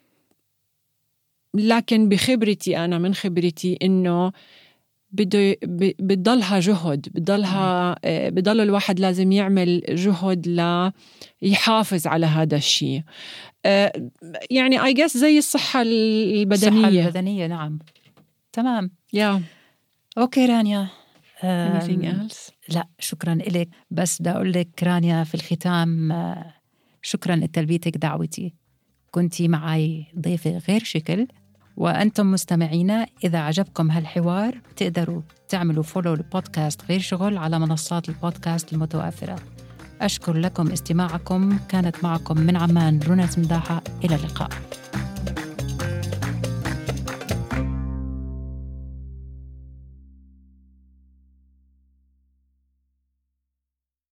لكن بخبرتي أنا من خبرتي إنه بده بضلها جهد، بضلها آه بضل الواحد لازم يعمل جهد ليحافظ على هذا الشيء. آه يعني I guess زي الصحة البدنية. الصحة البدنية. نعم. تمام. يا yeah. أوكي رانيا. anything else؟ لا شكرا إليك. بس بدي أقول لك رانيا في الختام، شكرا لتلبيتك دعوتي. كنتي معي ضيفة غير شكل. وأنتم مستمعينا، إذا عجبكم هالحوار تقدروا تعملوا فولو للبودكاست غير شغل على منصات البودكاست المتوافرة. أشكر لكم استماعكم. كانت معكم من عمان رنا زمداحة. إلى اللقاء.